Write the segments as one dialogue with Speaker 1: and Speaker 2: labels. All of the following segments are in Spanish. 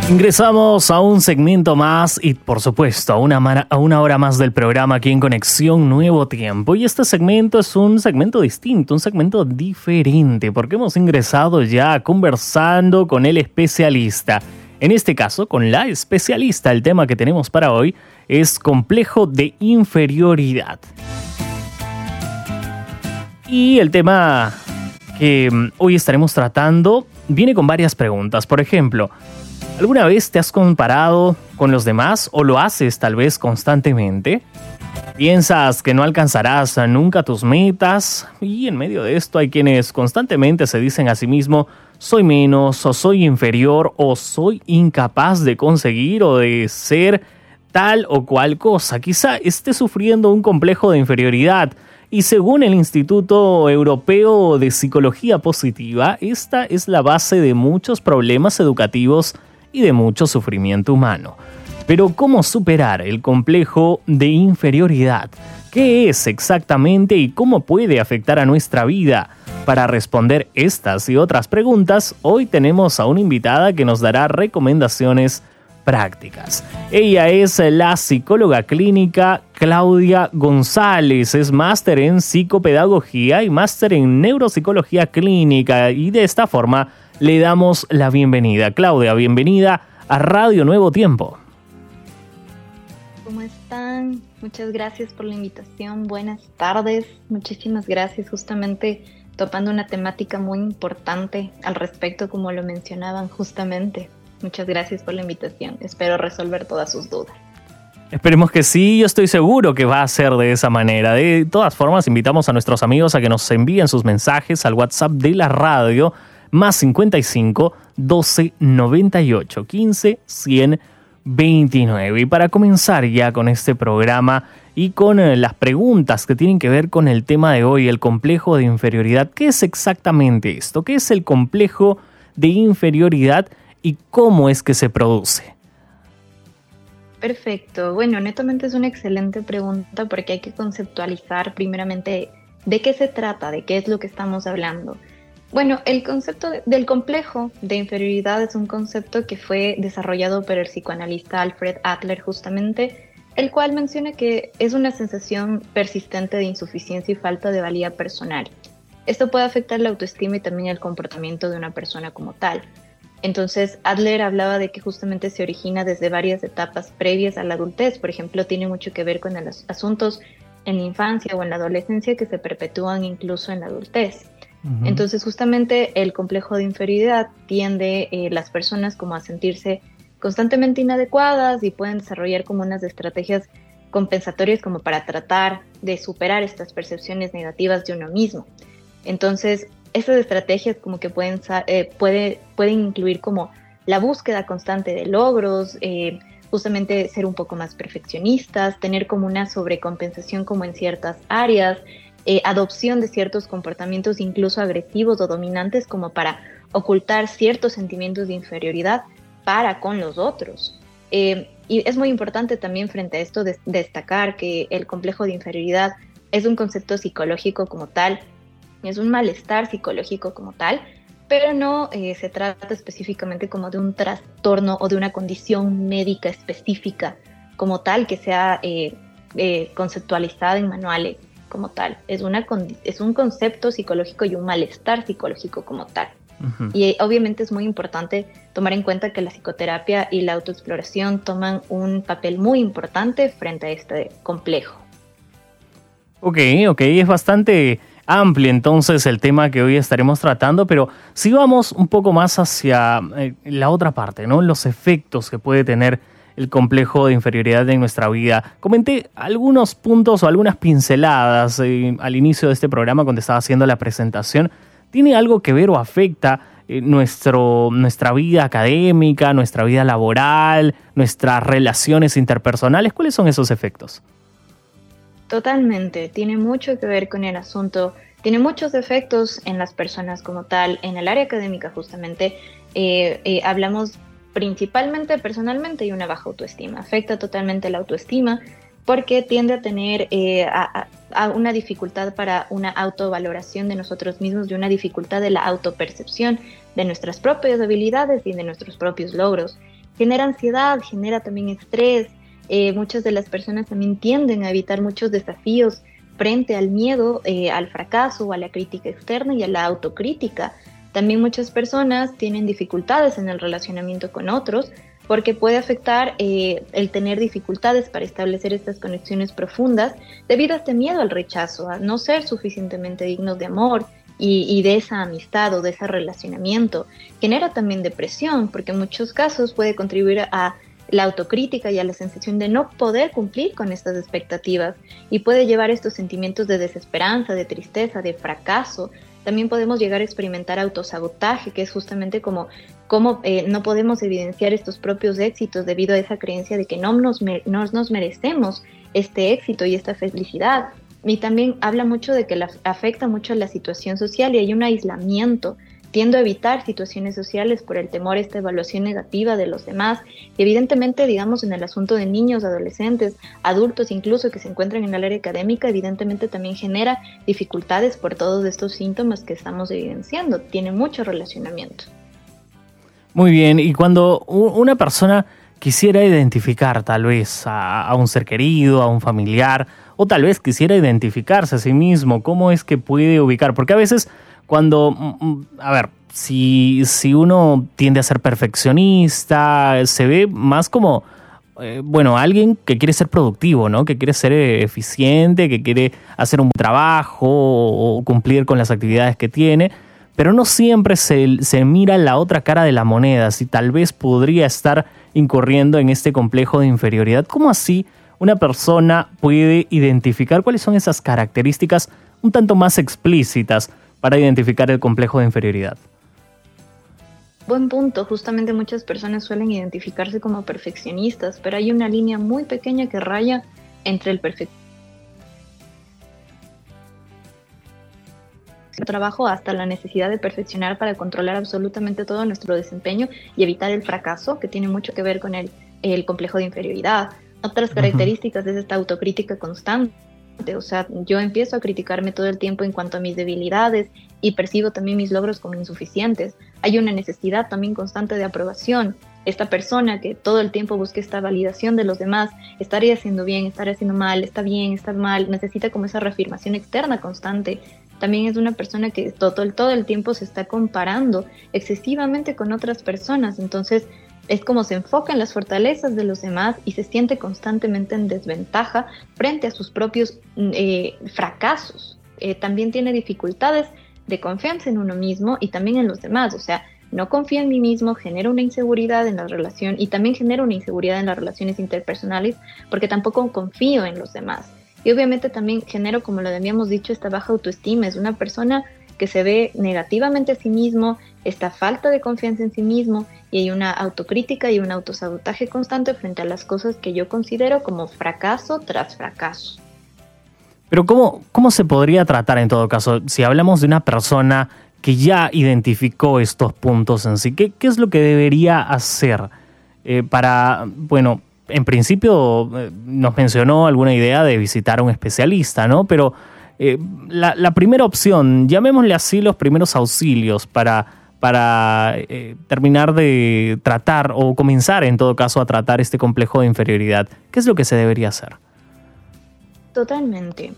Speaker 1: Ingresamos a un segmento más y, por supuesto, a una hora más del programa aquí en Conexión Nuevo Tiempo. Y este segmento es un segmento distinto, un segmento diferente, porque hemos ingresado ya conversando con el especialista. En este caso, con la especialista, el tema que tenemos para hoy es complejo de inferioridad. Y el tema que hoy estaremos tratando viene con varias preguntas. Por ejemplo, ¿alguna vez te has comparado con los demás o lo haces tal vez constantemente? ¿Piensas que no alcanzarás nunca tus metas? Y en medio de esto hay quienes constantemente se dicen a sí mismos: soy menos, o soy inferior, o soy incapaz de conseguir o de ser tal o cual cosa. Quizá esté sufriendo un complejo de inferioridad. Y según el Instituto Europeo de Psicología Positiva, esta es la base de muchos problemas educativos y de mucho sufrimiento humano. Pero ¿cómo superar el complejo de inferioridad? ¿Qué es exactamente y cómo puede afectar a nuestra vida? Para responder estas y otras preguntas, hoy tenemos a una invitada que nos dará recomendaciones prácticas. Ella es la psicóloga clínica Claudia González, es máster en psicopedagogía y máster en neuropsicología clínica, y de esta forma le damos la bienvenida. Claudia, bienvenida a Radio Nuevo Tiempo.
Speaker 2: ¿Cómo están? Muchas gracias por la invitación. Buenas tardes. Muchísimas gracias. Justamente topando una temática muy importante al respecto, como lo mencionaban justamente. Muchas gracias por la invitación. Espero resolver todas sus dudas.
Speaker 1: Esperemos que sí, yo estoy seguro que va a ser de esa manera. De todas formas, invitamos a nuestros amigos a que nos envíen sus mensajes al WhatsApp de la radio, más 55 12 98 15 100 29. Y para comenzar ya con este programa y con las preguntas que tienen que ver con el tema de hoy, el complejo de inferioridad, ¿qué es exactamente esto? ¿Qué es el complejo de inferioridad y cómo es que se produce?
Speaker 2: Perfecto. Bueno, netamente es una excelente pregunta porque hay que conceptualizar primeramente de qué se trata, de qué es lo que estamos hablando. Bueno, el concepto del complejo de inferioridad es un concepto que fue desarrollado por el psicoanalista Alfred Adler justamente, el cual menciona que es una sensación persistente de insuficiencia y falta de valía personal. Esto puede afectar la autoestima y también el comportamiento de una persona como tal. Entonces, Adler hablaba de que justamente se origina desde varias etapas previas a la adultez. Por ejemplo, tiene mucho que ver con los asuntos en la infancia o en la adolescencia que se perpetúan incluso en la adultez. Uh-huh. Entonces, justamente el complejo de inferioridad tiende las personas como a sentirse constantemente inadecuadas y pueden desarrollar como unas estrategias compensatorias como para tratar de superar estas percepciones negativas de uno mismo. Entonces, estas estrategias como que pueden incluir como la búsqueda constante de logros, justamente ser un poco más perfeccionistas, tener como una sobrecompensación como en ciertas áreas, adopción de ciertos comportamientos incluso agresivos o dominantes como para ocultar ciertos sentimientos de inferioridad para con los otros. Y es muy importante también frente a esto destacar que el complejo de inferioridad es un concepto psicológico como tal, es un malestar psicológico como tal, pero no se trata específicamente como de un trastorno o de una condición médica específica como tal que sea conceptualizada en manuales como tal. Es un concepto psicológico y un malestar psicológico como tal. Uh-huh. Y obviamente es muy importante tomar en cuenta que la psicoterapia y la autoexploración toman un papel muy importante frente a este complejo.
Speaker 1: Ok, es bastante amplio entonces el tema que hoy estaremos tratando, pero si vamos un poco más hacia la otra parte, ¿no? Los efectos que puede tener el complejo de inferioridad en nuestra vida. Comenté algunos puntos o algunas pinceladas al inicio de este programa cuando estaba haciendo la presentación. ¿Tiene algo que ver o afecta nuestra vida académica, nuestra vida laboral, nuestras relaciones interpersonales? ¿Cuáles son esos efectos?
Speaker 2: Totalmente, tiene mucho que ver con el asunto, tiene muchos efectos en las personas como tal. En el área académica justamente hablamos principalmente personalmente y una baja autoestima. Afecta totalmente la autoestima porque tiende a tener a una dificultad para una autovaloración de nosotros mismos y una dificultad de la autopercepción de nuestras propias habilidades y de nuestros propios logros. genera ansiedad, genera también estrés. Muchas de las personas también tienden a evitar muchos desafíos frente al miedo, al fracaso, a la crítica externa y a la autocrítica. También muchas personas tienen dificultades en el relacionamiento con otros porque puede afectar el tener dificultades para establecer estas conexiones profundas debido a este miedo al rechazo, a no ser suficientemente dignos de amor y de esa amistad o de ese relacionamiento. Genera también depresión porque en muchos casos puede contribuir a la autocrítica y a la sensación de no poder cumplir con estas expectativas y puede llevar estos sentimientos de desesperanza, de tristeza, de fracaso. También podemos llegar a experimentar autosabotaje, que es justamente como no podemos evidenciar estos propios éxitos debido a esa creencia de que no nos merecemos este éxito y esta felicidad. Y también habla mucho de que afecta mucho la situación social y hay un aislamiento. Tiendo a evitar situaciones sociales por el temor a esta evaluación negativa de los demás. Y evidentemente, digamos, en el asunto de niños, adolescentes, adultos incluso que se encuentran en el área académica, evidentemente también genera dificultades por todos estos síntomas que estamos evidenciando. Tiene mucho relacionamiento.
Speaker 1: Muy bien, y cuando una persona quisiera identificar tal vez a un ser querido, a un familiar, o tal vez quisiera identificarse a sí mismo, ¿cómo es que puede ubicar? Porque a veces cuando, a ver, si uno tiende a ser perfeccionista, se ve más como, alguien que quiere ser productivo, ¿no? Que quiere ser eficiente, que quiere hacer un buen trabajo o cumplir con las actividades que tiene, pero no siempre se mira la otra cara de la moneda, si tal vez podría estar incurriendo en este complejo de inferioridad. ¿Cómo así una persona puede identificar cuáles son esas características un tanto más explícitas para identificar el complejo de inferioridad?
Speaker 2: Buen punto. Justamente muchas personas suelen identificarse como perfeccionistas, pero hay una línea muy pequeña que raya entre el trabajo hasta la necesidad de perfeccionar para controlar absolutamente todo nuestro desempeño y evitar el fracaso, que tiene mucho que ver con el complejo de inferioridad. Otras características es esta autocrítica constante. O sea, yo empiezo a criticarme todo el tiempo en cuanto a mis debilidades y percibo también mis logros como insuficientes. Hay una necesidad también constante de aprobación. Esta persona que todo el tiempo busca esta validación de los demás, estaré haciendo bien, estaré haciendo mal, está bien, está mal, necesita como esa reafirmación externa constante. También es una persona que todo el tiempo se está comparando excesivamente con otras personas, entonces es como se enfoca en las fortalezas de los demás y se siente constantemente en desventaja frente a sus propios fracasos. También tiene dificultades de confianza en uno mismo y también en los demás, o sea, no confía en mí mismo, genera una inseguridad en la relación y también genera una inseguridad en las relaciones interpersonales porque tampoco confío en los demás. Y obviamente también genero, como lo habíamos dicho, esta baja autoestima. Es una persona que se ve negativamente a sí mismo, esta falta de confianza en sí mismo y hay una autocrítica y un autosabotaje constante frente a las cosas que yo considero como fracaso tras fracaso.
Speaker 1: Pero ¿cómo se podría tratar en todo caso? Si hablamos de una persona que ya identificó estos puntos en sí, ¿qué es lo que debería hacer para, bueno, en principio nos mencionó alguna idea de visitar a un especialista, ¿no? Pero la primera opción, llamémosle así los primeros auxilios para terminar de tratar o comenzar en todo caso a tratar este complejo de inferioridad, ¿qué es lo que se debería hacer?
Speaker 2: Totalmente.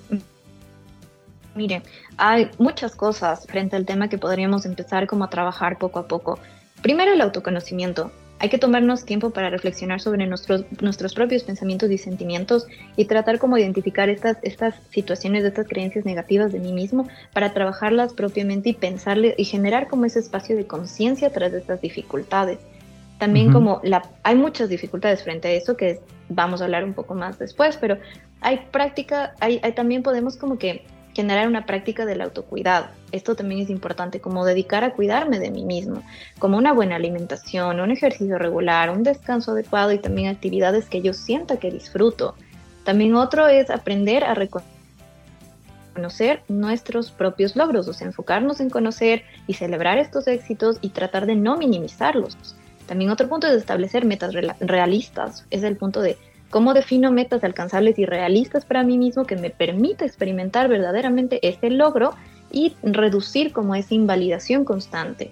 Speaker 2: Mire, hay muchas cosas frente al tema que podríamos empezar como a trabajar poco a poco. Primero, el autoconocimiento. Hay que tomarnos tiempo para reflexionar sobre nuestros propios pensamientos y sentimientos y tratar como identificar estas situaciones, estas creencias negativas de mí mismo para trabajarlas propiamente y pensarle y generar como ese espacio de conciencia tras de estas dificultades. También hay muchas dificultades frente a eso que vamos a hablar un poco más después, pero también podemos como que generar una práctica del autocuidado. Esto también es importante, como dedicar a cuidarme de mí mismo, como una buena alimentación, un ejercicio regular, un descanso adecuado y también actividades que yo sienta que disfruto. También otro es aprender a reconocer nuestros propios logros, o sea, enfocarnos en conocer y celebrar estos éxitos y tratar de no minimizarlos. También otro punto es establecer metas realistas, es el punto de ¿cómo defino metas alcanzables y realistas para mí mismo que me permita experimentar verdaderamente ese logro y reducir como esa invalidación constante?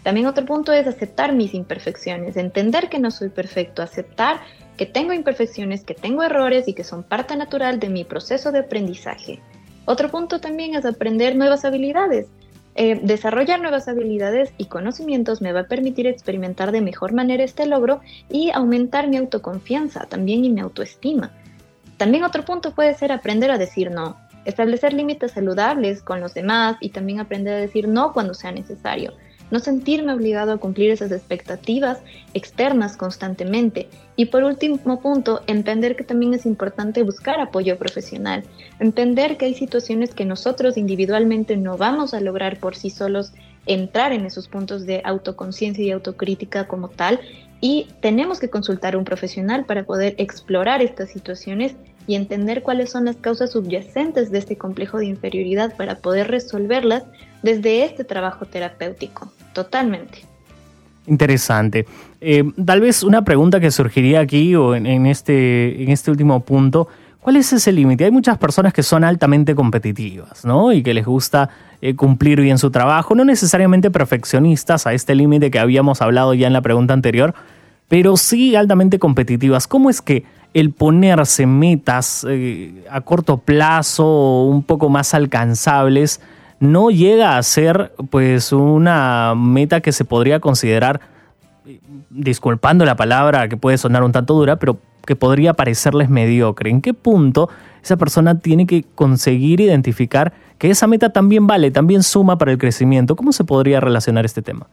Speaker 2: También otro punto es aceptar mis imperfecciones, entender que no soy perfecto, aceptar que tengo imperfecciones, que tengo errores y que son parte natural de mi proceso de aprendizaje. Otro punto también es aprender nuevas habilidades. Desarrollar nuevas habilidades y conocimientos me va a permitir experimentar de mejor manera este logro y aumentar mi autoconfianza también y mi autoestima. También otro punto puede ser aprender a decir no, establecer límites saludables con los demás y también aprender a decir no cuando sea necesario. No sentirme obligado a cumplir esas expectativas externas constantemente. Y por último punto, entender que también es importante buscar apoyo profesional. Entender que hay situaciones que nosotros individualmente no vamos a lograr por sí solos entrar en esos puntos de autoconciencia y autocrítica como tal. Y tenemos que consultar a un profesional para poder explorar estas situaciones y entender cuáles son las causas subyacentes de este complejo de inferioridad para poder resolverlas desde este trabajo terapéutico. Totalmente.
Speaker 1: Interesante. Tal vez una pregunta que surgiría aquí o en este último punto, ¿cuál es ese límite? Hay muchas personas que son altamente competitivas, ¿no? Y que les gusta cumplir bien su trabajo, no necesariamente perfeccionistas a este límite que habíamos hablado ya en la pregunta anterior, pero sí altamente competitivas. ¿Cómo es que el ponerse metas a corto plazo o un poco más alcanzables no llega a ser pues una meta que se podría considerar, disculpando la palabra que puede sonar un tanto dura, pero que podría parecerles mediocre? ¿En qué punto esa persona tiene que conseguir identificar que esa meta también vale, también suma para el crecimiento? ¿Cómo se podría relacionar este tema?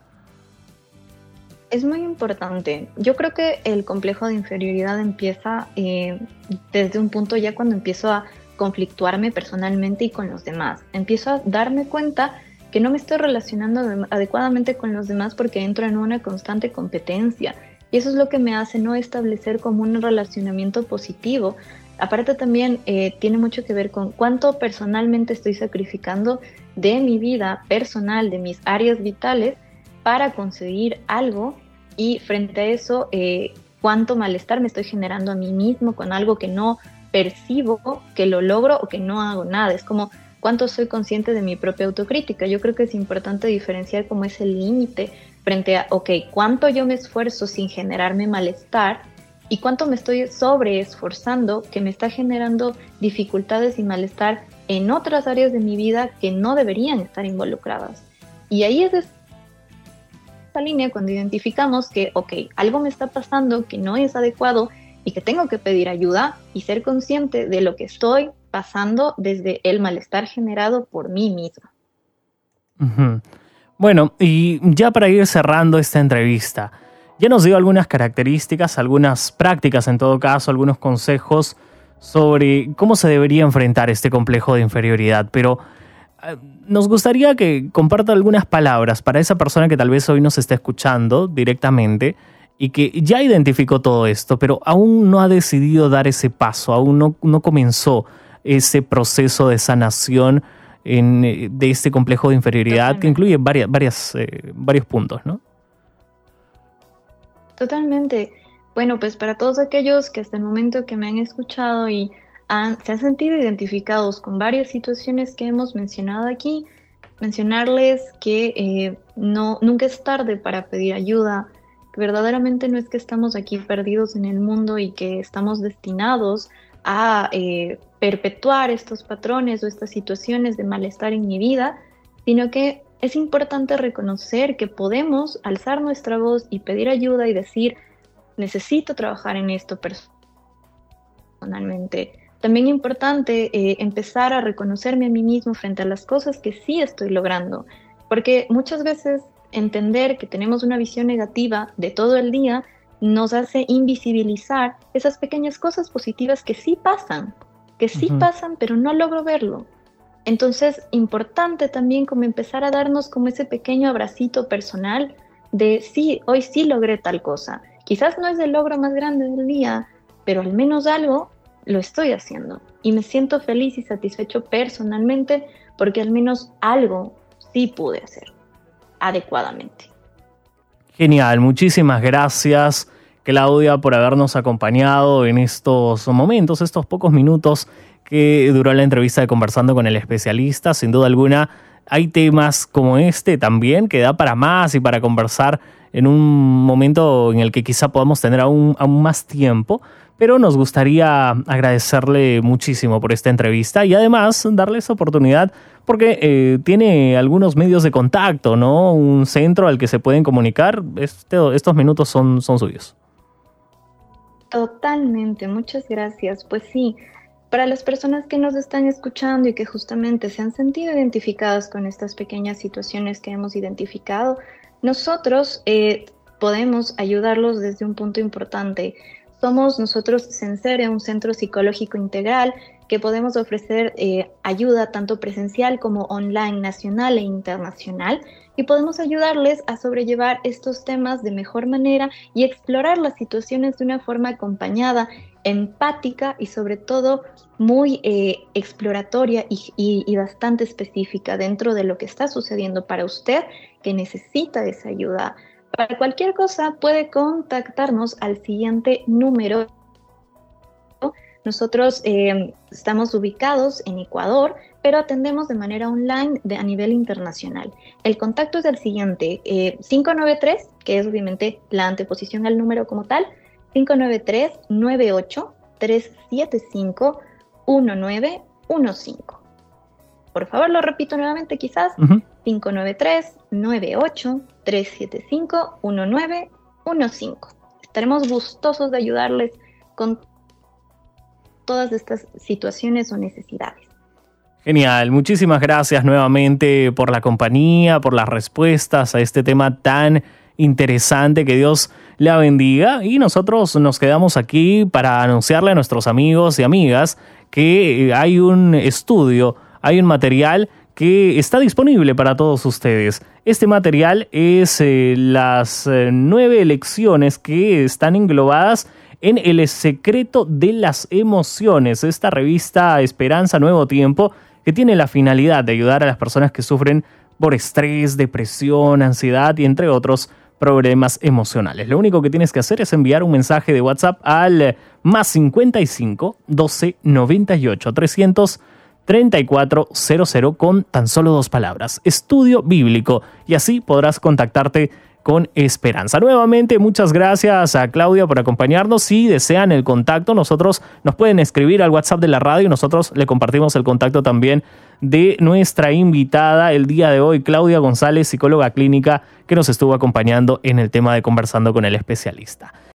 Speaker 2: Es muy importante. Yo creo que el complejo de inferioridad empieza desde un punto ya cuando empiezo a conflictuarme personalmente y con los demás. Empiezo a darme cuenta que no me estoy relacionando adecuadamente con los demás porque entro en una constante competencia. Y eso es lo que me hace no establecer como un relacionamiento positivo. Aparte también tiene mucho que ver con cuánto personalmente estoy sacrificando de mi vida personal, de mis áreas vitales, para conseguir algo, y frente a eso, cuánto malestar me estoy generando a mí mismo con algo que no percibo, que lo logro o que no hago nada. Es como cuánto soy consciente de mi propia autocrítica. Yo creo que es importante diferenciar cómo es el límite frente a, cuánto yo me esfuerzo sin generarme malestar y cuánto me estoy sobreesforzando que me está generando dificultades y malestar en otras áreas de mi vida que no deberían estar involucradas. Y ahí es esta línea cuando identificamos que, algo me está pasando que no es adecuado y que tengo que pedir ayuda y ser consciente de lo que estoy pasando desde el malestar generado por mí misma.
Speaker 1: Uh-huh. Bueno, y ya para ir cerrando esta entrevista, ya nos dio algunas características, algunas prácticas en todo caso, algunos consejos sobre cómo se debería enfrentar este complejo de inferioridad, pero nos gustaría que comparta algunas palabras para esa persona que tal vez hoy nos está escuchando directamente y que ya identificó todo esto, pero aún no ha decidido dar ese paso, aún no comenzó ese proceso de sanación de este complejo de inferioridad. Totalmente. Que incluye varios puntos, ¿no?
Speaker 2: Totalmente. Bueno, pues para todos aquellos que hasta el momento que me han escuchado y se han sentido identificados con varias situaciones que hemos mencionado aquí, mencionarles que nunca es tarde para pedir ayuda, que verdaderamente no es que estamos aquí perdidos en el mundo y que estamos destinados a perpetuar estos patrones o estas situaciones de malestar en mi vida, sino que es importante reconocer que podemos alzar nuestra voz y pedir ayuda y decir, necesito trabajar en esto personalmente. También es importante empezar a reconocerme a mí mismo frente a las cosas que sí estoy logrando, porque muchas veces entender que tenemos una visión negativa de todo el día nos hace invisibilizar esas pequeñas cosas positivas que sí pasan, pero no logro verlo. Entonces, importante también como empezar a darnos como ese pequeño abracito personal de sí, hoy sí logré tal cosa. Quizás no es el logro más grande del día, pero al menos algo lo estoy haciendo. Y me siento feliz y satisfecho personalmente porque al menos algo sí pude hacer adecuadamente.
Speaker 1: Genial, muchísimas gracias, Claudia, por habernos acompañado en estos momentos, estos pocos minutos que duró la entrevista de Conversando con el Especialista. Sin duda alguna, hay temas como este también que da para más y para conversar en un momento en el que quizá podamos tener aún más tiempo, pero nos gustaría agradecerle muchísimo por esta entrevista y además darle esa oportunidad porque tiene algunos medios de contacto, ¿no? Un centro al que se pueden comunicar. Estos minutos son suyos.
Speaker 2: Totalmente, muchas gracias. Pues sí, para las personas que nos están escuchando y que justamente se han sentido identificadas con estas pequeñas situaciones que hemos identificado, nosotros podemos ayudarlos desde un punto importante. Somos nosotros Sensere, un centro psicológico integral que podemos ofrecer ayuda tanto presencial como online, nacional e internacional, y podemos ayudarles a sobrellevar estos temas de mejor manera y explorar las situaciones de una forma acompañada, empática y sobre todo muy exploratoria y bastante específica dentro de lo que está sucediendo para usted que necesita esa ayuda. Para cualquier cosa puede contactarnos al siguiente número. Nosotros estamos ubicados en Ecuador, pero atendemos de manera online a nivel internacional. El contacto es el siguiente, 593, que es obviamente la anteposición al número como tal, 593-98-375-1915. Por favor, lo repito nuevamente quizás, 593-98-375-1915. Estaremos gustosos de ayudarles con todas estas situaciones o necesidades.
Speaker 1: Genial, muchísimas gracias nuevamente por la compañía, por las respuestas a este tema tan interesante. Que Dios la bendiga y nosotros nos quedamos aquí para anunciarle a nuestros amigos y amigas que hay un estudio, hay un material que está disponible para todos ustedes. Este material es las 9 lecciones que están englobadas en El secreto de las emociones, esta revista Esperanza Nuevo Tiempo, que tiene la finalidad de ayudar a las personas que sufren por estrés, depresión, ansiedad y entre otros problemas emocionales. Lo único que tienes que hacer es enviar un mensaje de WhatsApp al +55 12 98 300 3400 con tan solo 2 palabras, estudio bíblico, y así podrás contactarte con Esperanza. Nuevamente, muchas gracias a Claudia por acompañarnos. Si desean el contacto, nos pueden escribir al WhatsApp de la radio y nosotros le compartimos el contacto también de nuestra invitada el día de hoy, Claudia González, psicóloga clínica, que nos estuvo acompañando en el tema de Conversando con el Especialista.